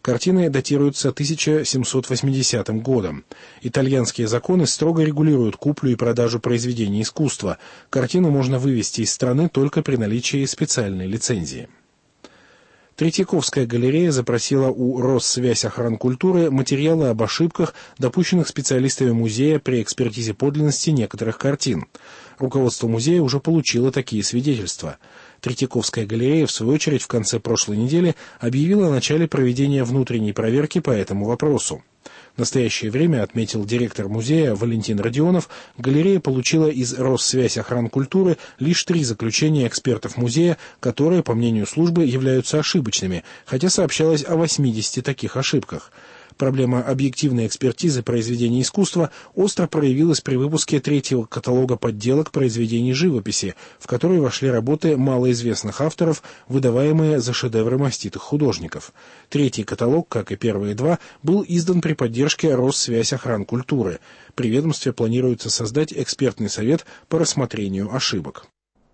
Картины датируются 1780 годом. Итальянские законы строго регулируют куплю и продажу произведений искусства. Картину можно вывести из страны только при наличии специальной лицензии. Третьяковская галерея запросила у Россвязьохранкультуры материалы об ошибках, допущенных специалистами музея при экспертизе подлинности некоторых картин. Руководство музея уже получило такие свидетельства. Третьяковская галерея, в свою очередь, в конце прошлой недели объявила о начале проведения внутренней проверки по этому вопросу. В настоящее время, отметил директор музея Валентин Родионов, галерея получила из Россвязьохранкультуры лишь 3 заключения экспертов музея, которые, по мнению службы, являются ошибочными, хотя сообщалось о 80 таких ошибках. Проблема объективной экспертизы произведений искусства остро проявилась при выпуске 3-го каталога подделок произведений живописи, в который вошли работы малоизвестных авторов, выдаваемые за шедевры маститых художников. 3-й каталог, как и первые 2, был издан при поддержке Россвязьохранкультуры. При ведомстве планируется создать экспертный совет по рассмотрению ошибок.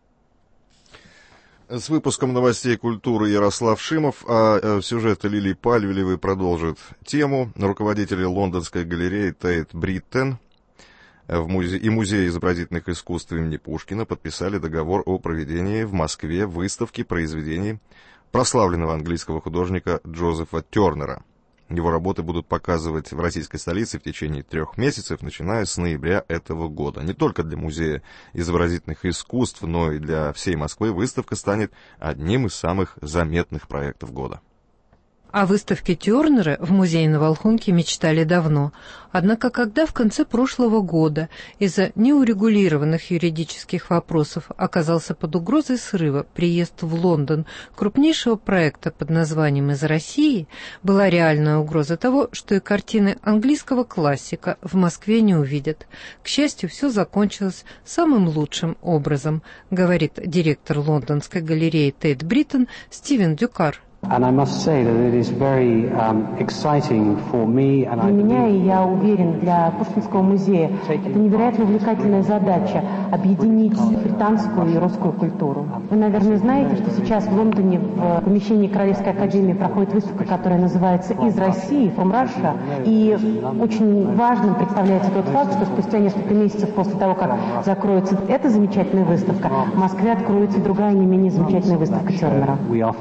С выпуском новостей культуры Ярослав Шимов, а сюжет Лилии Пальвелевой продолжит тему. Руководители лондонской галереи Тейт Бриттен и Музея изобразительных искусств имени Пушкина подписали договор о проведении в Москве выставки произведений прославленного английского художника Джозефа Тернера. Его работы будут показывать в российской столице в течение 3 месяцев, начиная с ноября этого года. Не только для Музея изобразительных искусств, но и для всей Москвы выставка станет одним из самых заметных проектов года. О выставке Тернера в музее на Волхонке мечтали давно. Однако, когда в конце прошлого года из-за неурегулированных юридических вопросов оказался под угрозой срыва приезд в Лондон крупнейшего проекта под названием «Из России», была реальная угроза того, что и картины английского классика в Москве не увидят. К счастью, все закончилось самым лучшим образом, говорит директор лондонской галереи Тейт Бриттен Стивен Дюкар. Для меня, и я уверен, для Пушкинского музея это невероятно увлекательная задача – объединить британскую и русскую культуру. Вы, наверное, знаете, что сейчас в Лондоне в помещении Королевской академии проходит выставка, которая называется «Из России», «From Russia». И очень важным представляется тот факт, что спустя несколько месяцев после того, как закроется эта замечательная выставка, в Москве откроется другая не менее замечательная выставка Тернера.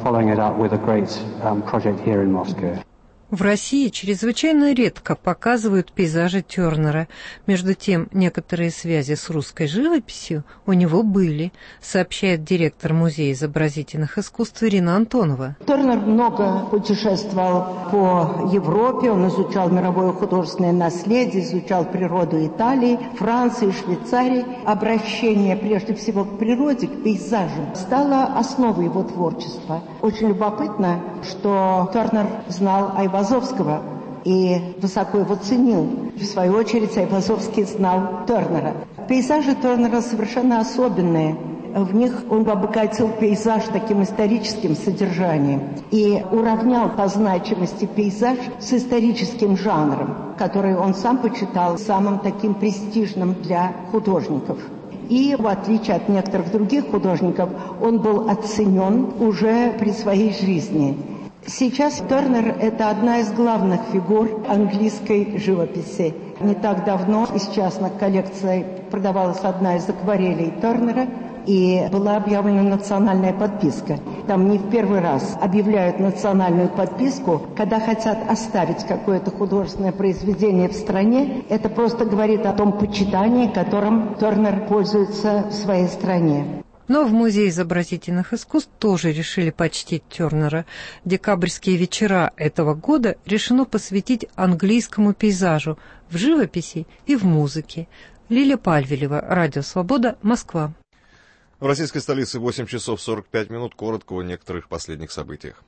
В России чрезвычайно редко показывают пейзажи Тернера. Между тем, некоторые связи с русской живописью у него были, сообщает директор Музея изобразительных искусств Ирина Антонова. Тернер много путешествовал по Европе, он изучал мировое художественное наследие, изучал природу Италии, Франции, Швейцарии. Обращение прежде всего к природе, к пейзажу, стало основой его творчества. Очень любопытно, что Тернер знал Айвазовского и высоко его ценил. В свою очередь Айвазовский знал Тернера. Пейзажи Тернера совершенно особенные. В них он обогатил пейзаж таким историческим содержанием и уравнял по значимости пейзаж с историческим жанром, который он сам почитал самым таким престижным для художников. И, в отличие от некоторых других художников, он был оценен уже при своей жизни. Сейчас Тернер – это одна из главных фигур английской живописи. Не так давно из частных коллекций продавалась одна из акварелей Тернера, и была объявлена национальная подписка. Там не в первый раз объявляют национальную подписку, когда хотят оставить какое-то художественное произведение в стране. Это просто говорит о том почитании, которым Тернер пользуется в своей стране. Но в Музее изобразительных искусств тоже решили почтить Тернера. Декабрьские вечера этого года решено посвятить английскому пейзажу в живописи и в музыке. Лилия Пальвелева, Радио Свобода, Москва. В российской столице 8 часов 45 минут. Коротко о некоторых последних событиях.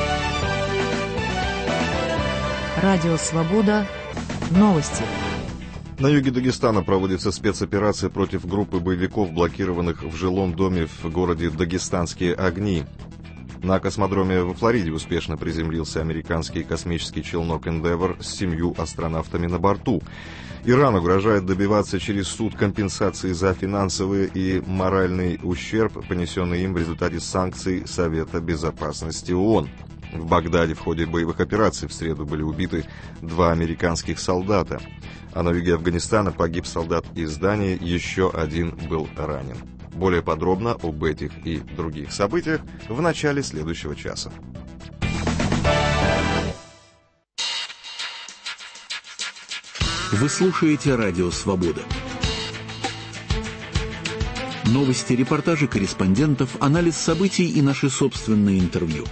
Радио Свобода. Новости. На юге Дагестана проводится спецоперация против группы боевиков, блокированных в жилом доме в городе Дагестанские огни. На космодроме во Флориде успешно приземлился американский космический челнок «Эндевор» с 7 астронавтами на борту. Иран угрожает добиваться через суд компенсации за финансовый и моральный ущерб, понесенный им в результате санкций Совета Безопасности ООН. В Багдаде в ходе боевых операций в среду были убиты 2 американских солдата, а на юге Афганистана погиб солдат из Дании, еще 1 был ранен. Более подробно об этих и других событиях в начале следующего часа. Вы слушаете «Радио Свобода». Новости, репортажи корреспондентов, анализ событий и наши собственные интервью.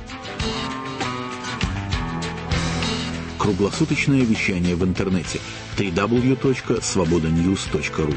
Круглосуточное вещание в интернете www.svobodanews.ru.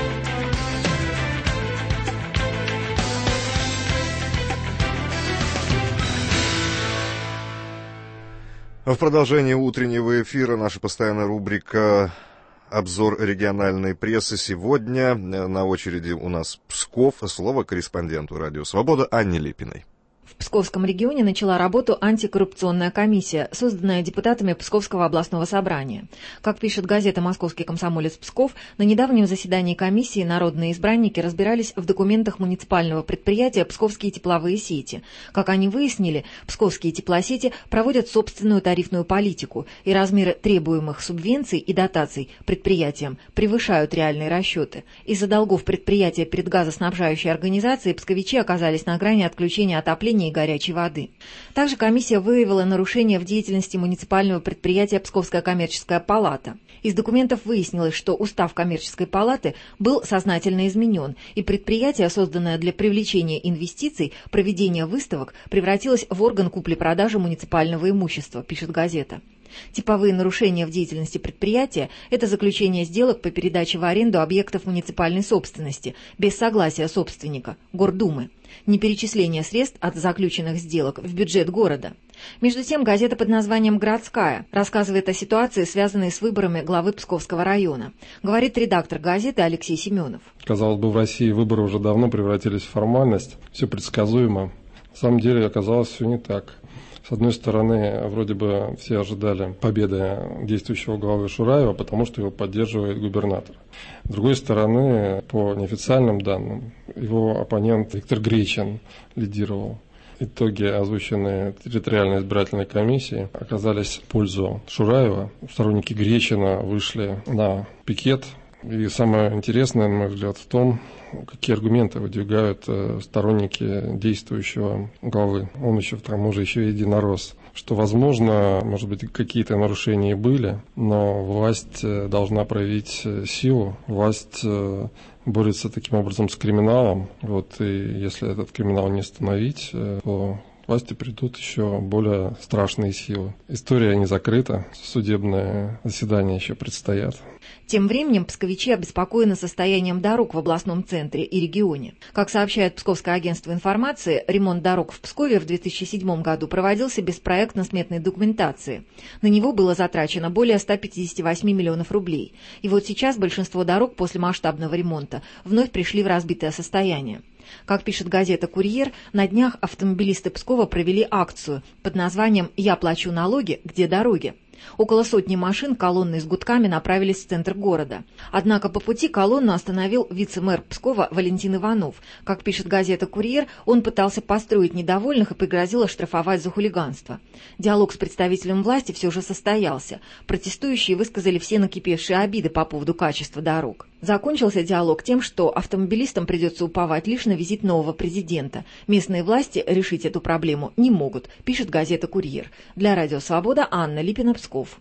В продолжении утреннего эфира наша постоянная рубрика «Обзор региональной прессы». Сегодня на очереди у нас Псков. Слово корреспонденту «Радио Свобода» Анне Липиной. В Псковском регионе начала работу антикоррупционная комиссия, созданная депутатами Псковского областного собрания. Как пишет газета «Московский комсомолец Псков», на недавнем заседании комиссии народные избранники разбирались в документах муниципального предприятия «Псковские тепловые сети». Как они выяснили, псковские теплосети проводят собственную тарифную политику, и размеры требуемых субвенций и дотаций предприятиям превышают реальные расчеты. Из-за долгов предприятия перед газоснабжающей организацией псковичи оказались на грани отключения отопления и горячей воды. Также комиссия выявила нарушения в деятельности муниципального предприятия «Псковская коммерческая палата». Из документов выяснилось, что устав коммерческой палаты был сознательно изменен, и предприятие, созданное для привлечения инвестиций, проведения выставок, превратилось в орган купли-продажи муниципального имущества, пишет газета. Типовые нарушения в деятельности предприятия – это заключение сделок по передаче в аренду объектов муниципальной собственности без согласия собственника, Гордумы, неперечисление средств от заключенных сделок в бюджет города. Между тем, газета под названием «Городская» рассказывает о ситуации, связанной с выборами главы Псковского района. Говорит редактор газеты Алексей Семенов. Казалось бы, в России выборы уже давно превратились в формальность, все предсказуемо. На самом деле оказалось все не так. С одной стороны, вроде бы все ожидали победы действующего главы Шураева, потому что его поддерживает губернатор. С другой стороны, по неофициальным данным, его оппонент Виктор Гречин лидировал. Итоги, озвученные территориальной избирательной комиссией, оказались в пользу Шураева. Сторонники Гречина вышли на пикет. И самое интересное, на мой взгляд, в том, какие аргументы выдвигают сторонники действующего главы. Он еще, к тому же, еще и единорос. Что, возможно, может быть, какие-то нарушения и были, но власть должна проявить силу. Власть борется таким образом с криминалом. Вот, и если этот криминал не остановить, то власти придут еще более страшные силы. История не закрыта, судебные заседания еще предстоят. Тем временем псковичи обеспокоены состоянием дорог в областном центре и регионе. Как сообщает Псковское агентство информации, ремонт дорог в Пскове в 2007 году проводился без проектно-сметной документации. На него было затрачено более 158 миллионов рублей. И вот сейчас большинство дорог после масштабного ремонта вновь пришли в разбитое состояние. Как пишет газета «Курьер», на днях автомобилисты Пскова провели акцию под названием «Я плачу налоги, где дороги?». Около сотни машин колонной с гудками направились в центр города. Однако по пути колонну остановил вице-мэр Пскова Валентин Иванов. Как пишет газета «Курьер», он пытался построить недовольных и пригрозил оштрафовать за хулиганство. Диалог с представителем власти все же состоялся. Протестующие высказали все накипевшие обиды по поводу качества дорог. Закончился диалог тем, что автомобилистам придется уповать лишь на визит нового президента. Местные власти решить эту проблему не могут, пишет газета «Курьер». Для «Радио Свобода» Анна Липина, Псков.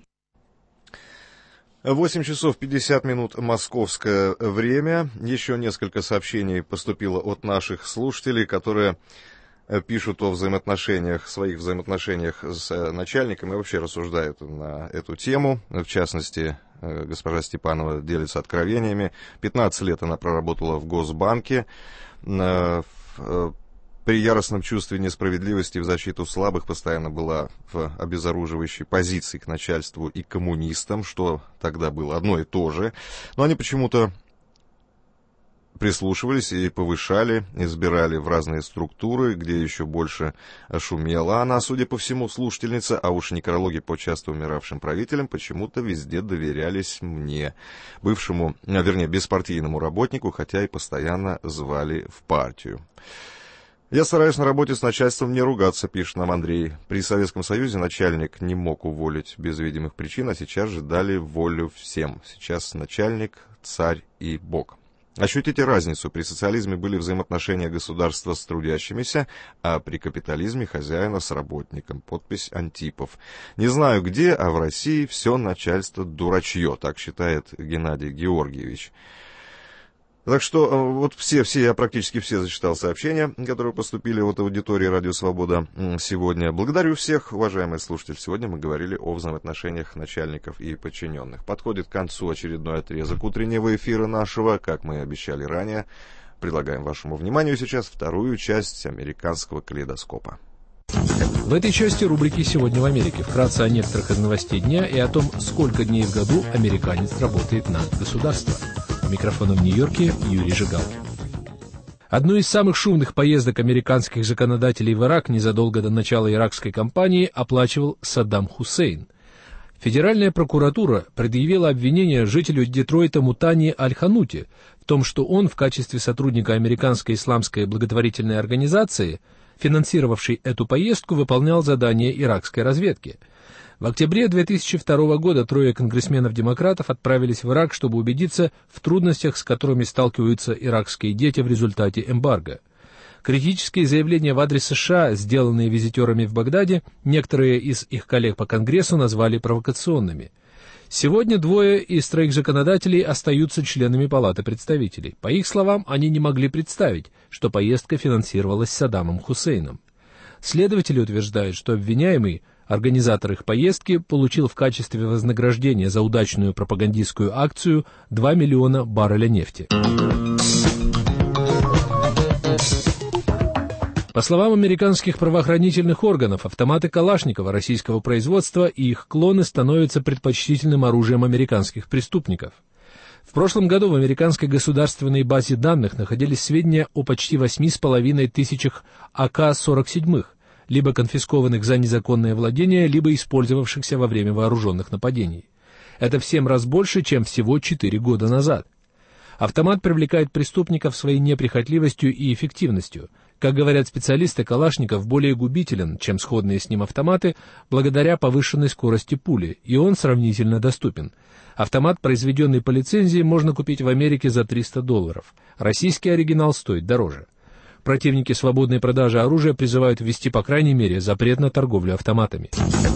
8 часов 50 минут московское время. Еще несколько сообщений поступило от наших слушателей, которые пишут о своих взаимоотношениях с начальником и вообще рассуждают на эту тему. В частности, госпожа Степанова делится откровениями. 15 лет она проработала в Госбанке. При яростном чувстве несправедливости в защиту слабых постоянно была в обезоруживающей позиции к начальству и коммунистам, что тогда было одно и то же. Но они почему-то прислушивались и повышали, избирали в разные структуры, где еще больше шумела она, судя по всему, слушательница, а уж некрологи по часто умиравшим правителям почему-то везде доверялись мне, беспартийному работнику, хотя и постоянно звали в партию. Я стараюсь на работе с начальством не ругаться, пишет нам Андрей. При Советском Союзе начальник не мог уволить без видимых причин, а сейчас же дали волю всем. Сейчас начальник, царь и бог. Ощутите разницу. При социализме были взаимоотношения государства с трудящимися, а при капитализме хозяина с работником. Подпись Антипов. Не знаю где, а в России все начальство дурачье, так считает Геннадий Георгиевич. Так что вот я практически все зачитал сообщения, которые поступили от аудитории «Радио Свобода» сегодня. Благодарю всех, уважаемые слушатели. Сегодня мы говорили о взаимоотношениях начальников и подчиненных. Подходит к концу очередной отрезок утреннего эфира нашего, как мы и обещали ранее. Предлагаем вашему вниманию сейчас вторую часть американского калейдоскопа. В этой части рубрики «Сегодня в Америке» вкратце о некоторых из новостей дня и о том, сколько дней в году американец работает на государство. У микрофона в Нью-Йорке Юрий Жигал. Одну из самых шумных поездок американских законодателей в Ирак незадолго до начала иракской кампании оплачивал Саддам Хусейн. Федеральная прокуратура предъявила обвинение жителю Детройта Мутани Аль-Ханути в том, что он в качестве сотрудника американской исламской благотворительной организации, финансировавшей эту поездку, выполнял задания иракской разведки. В октябре 2002 года 3 конгрессменов-демократов отправились в Ирак, чтобы убедиться в трудностях, с которыми сталкиваются иракские дети в результате эмбарго. Критические заявления в адрес США, сделанные визитерами в Багдаде, некоторые из их коллег по Конгрессу назвали провокационными. Сегодня 2 из 3 законодателей остаются членами Палаты представителей. По их словам, они не могли представить, что поездка финансировалась Саддамом Хусейном. Следователи утверждают, что обвиняемый, организатор их поездки, получил в качестве вознаграждения за удачную пропагандистскую акцию 2 миллиона барреля нефти. По словам американских правоохранительных органов, автоматы Калашникова российского производства и их клоны становятся предпочтительным оружием американских преступников. В прошлом году в американской государственной базе данных находились сведения о почти 8,5 тысячах АК-47, либо конфискованных за незаконное владение, либо использовавшихся во время вооруженных нападений. Это в 7 раз больше, чем всего 4 года назад. Автомат привлекает преступников своей неприхотливостью и эффективностью. Как говорят специалисты, Калашников более губителен, чем сходные с ним автоматы, благодаря повышенной скорости пули, и он сравнительно доступен. Автомат, произведенный по лицензии, можно купить в Америке за $300. Российский оригинал стоит дороже. Противники свободной продажи оружия призывают ввести, по крайней мере, запрет на торговлю автоматами.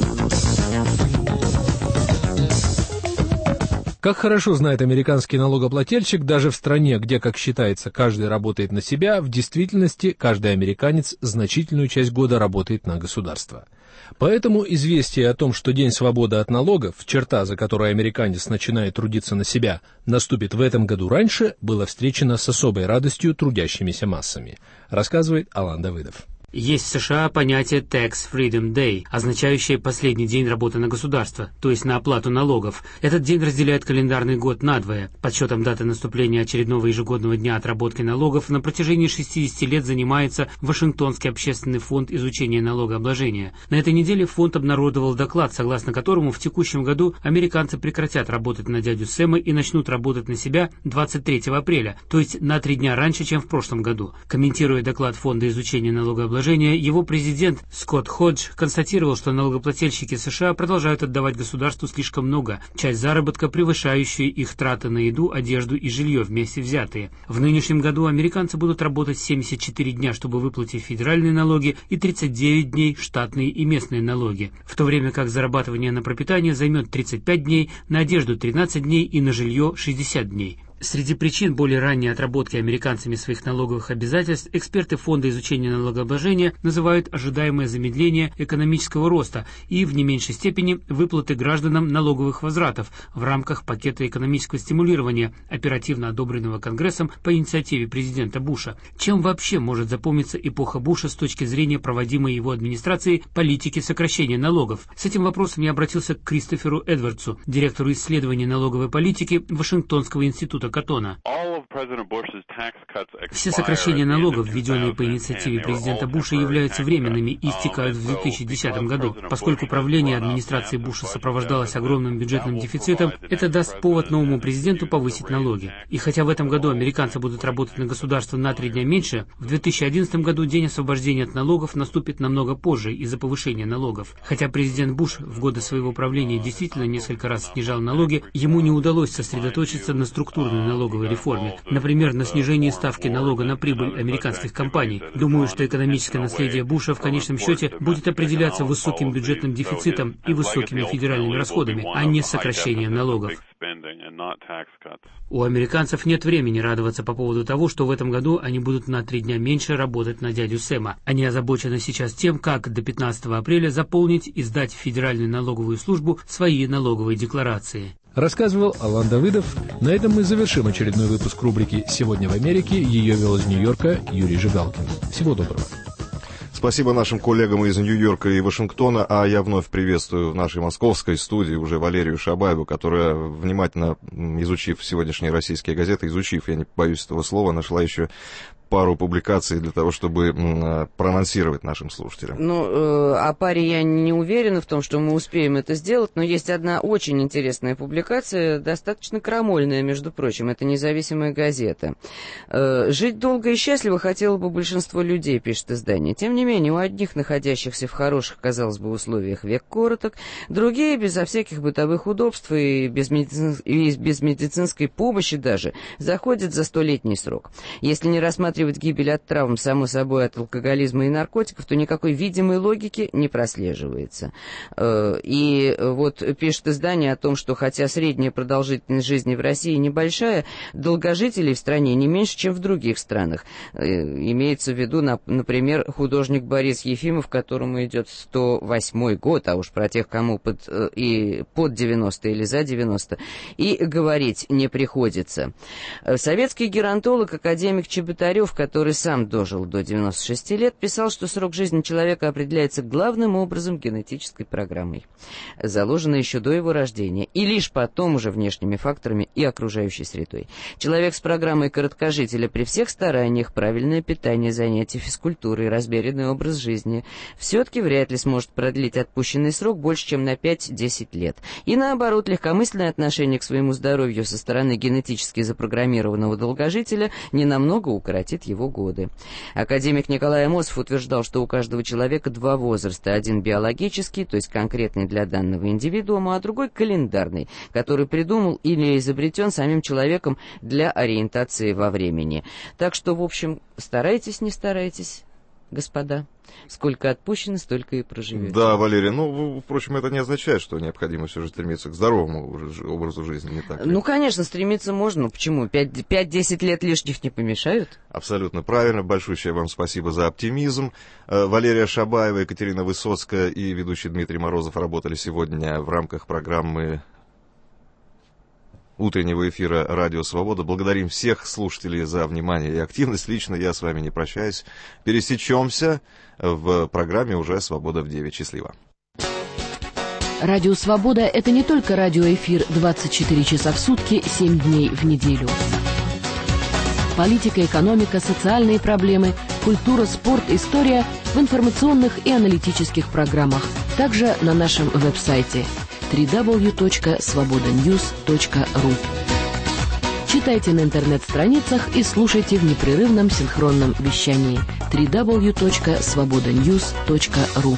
Как хорошо знает американский налогоплательщик, даже в стране, где, как считается, каждый работает на себя, в действительности каждый американец значительную часть года работает на государство. Поэтому известие о том, что День свободы от налогов, черта, за которой американец начинает трудиться на себя, наступит в этом году раньше, было встречено с особой радостью трудящимися массами, рассказывает Алан Давыдов. Есть в США понятие Tax Freedom Day, означающее последний день работы на государство, то есть на оплату налогов. Этот день разделяет календарный год надвое. Подсчетом даты наступления очередного ежегодного дня отработки налогов на протяжении 60 лет занимается Вашингтонский общественный фонд изучения налогообложения. На этой неделе фонд обнародовал доклад, согласно которому в текущем году американцы прекратят работать на дядю Сэма и начнут работать на себя 23 апреля, то есть на 3 дня раньше, чем в прошлом году. Комментируя доклад фонда изучения налогообложения, его президент Скотт Ходж констатировал, что налогоплательщики США продолжают отдавать государству слишком много, часть заработка, превышающую их траты на еду, одежду и жилье вместе взятые. В нынешнем году американцы будут работать 74 дня, чтобы выплатить федеральные налоги, и 39 дней штатные и местные налоги, в то время как зарабатывание на пропитание займет 35 дней, на одежду 13 дней и на жилье 60 дней. Среди причин более ранней отработки американцами своих налоговых обязательств эксперты Фонда изучения налогообложения называют ожидаемое замедление экономического роста и, в не меньшей степени, выплаты гражданам налоговых возвратов в рамках пакета экономического стимулирования, оперативно одобренного Конгрессом по инициативе президента Буша. Чем вообще может запомниться эпоха Буша с точки зрения проводимой его администрацией политики сокращения налогов? С этим вопросом я обратился к Кристоферу Эдвардсу, директору исследований налоговой политики Вашингтонского института Каттона. Все сокращения налогов, введенные по инициативе президента Буша, являются временными и истекают в 2010 году. Поскольку правление администрации Буша сопровождалось огромным бюджетным дефицитом, это даст повод новому президенту повысить налоги. И хотя в этом году американцы будут работать на государство на 3 дня меньше, в 2011 году день освобождения от налогов наступит намного позже из-за повышения налогов. Хотя президент Буш в годы своего правления действительно несколько раз снижал налоги, ему не удалось сосредоточиться на структурной налоговой реформе. Например, на снижении ставки налога на прибыль американских компаний. Думаю, что экономическое наследие Буша в конечном счете будет определяться высоким бюджетным дефицитом и высокими федеральными расходами, а не сокращением налогов. У американцев нет времени радоваться по поводу того, что в этом году они будут на 3 дня меньше работать на дядю Сэма. Они озабочены сейчас тем, как до 15 апреля заполнить и сдать в Федеральную налоговую службу свои налоговые декларации. Рассказывал Алан Давыдов. На этом мы завершим очередной выпуск рубрики «Сегодня в Америке». Ее вел из Нью-Йорка Юрий Жигалкин. Всего доброго. Спасибо нашим коллегам из Нью-Йорка и Вашингтона, а я вновь приветствую в нашей московской студии уже Валерию Шабаеву, которая, внимательно изучив сегодняшние российские газеты, я не боюсь этого слова, нашла еще пару публикаций для того, чтобы проанонсировать нашим слушателям. О паре я не уверена в том, что мы успеем это сделать, но есть одна очень интересная публикация, достаточно крамольная, между прочим. Это независимая газета. «Жить долго и счастливо хотело бы большинство людей», пишет издание. Тем не менее, у одних, находящихся в хороших, казалось бы, условиях, век короток, другие, безо всяких бытовых удобств и без медицинской помощи даже, заходят за 100-летний срок. Если не рассматривать гибель от травм, само собой, от алкоголизма и наркотиков, то никакой видимой логики не прослеживается. И вот пишет издание о том, что хотя средняя продолжительность жизни в России небольшая, долгожителей в стране не меньше, чем в других странах. Имеется в виду, например, художник Борис Ефимов, которому идет 108-й год, а уж про тех, кому под 90 или за 90, и говорить не приходится. Советский геронтолог, академик Чеботарев, который сам дожил до 96 лет, писал, что срок жизни человека определяется главным образом генетической программой, заложенной еще до его рождения, и лишь потом уже внешними факторами и окружающей средой. Человек с программой короткожителя при всех стараниях, правильное питание, занятия физкультурой, размеренный образ жизни, все-таки вряд ли сможет продлить отпущенный срок больше, чем на 5-10 лет. И наоборот, легкомысленное отношение к своему здоровью со стороны генетически запрограммированного долгожителя ненамного укоротит его годы. Академик Николай Амосов утверждал, что у каждого человека 2 возраста. Один биологический, то есть конкретный для данного индивидуума, а другой календарный, который придумал или изобретен самим человеком для ориентации во времени. Так что, в общем, старайтесь, не старайтесь, господа. Сколько отпущено, столько и проживете. Да, Валерий, впрочем, это не означает, что необходимо все же стремиться к здоровому образу жизни, не так ли? Конечно, стремиться можно, но почему? 5-10 лет лишних не помешают? Абсолютно правильно, большущее вам спасибо за оптимизм. Валерия Шабаева, Екатерина Высоцкая и ведущий Дмитрий Морозов работали сегодня в рамках программы утреннего эфира «Радио Свобода». Благодарим всех слушателей за внимание и активность. Лично я с вами не прощаюсь. Пересечемся в программе уже «Свобода в 9». Счастливо. Радио «Свобода» — это не только радиоэфир 24 часа в сутки, 7 дней в неделю. Политика, экономика, социальные проблемы, культура, спорт, история в информационных и аналитических программах. Также на нашем веб-сайте www.svobodanews.ru. Читайте на интернет-страницах и слушайте в непрерывном синхронном вещании www.svobodanews.ru.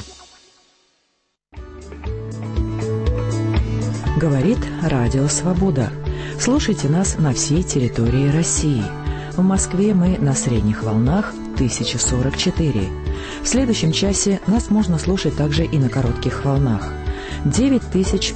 Говорит Радио Свобода. Слушайте нас на всей территории России. В Москве мы на средних волнах 1044. В следующем часе нас можно слушать также и на коротких волнах 9000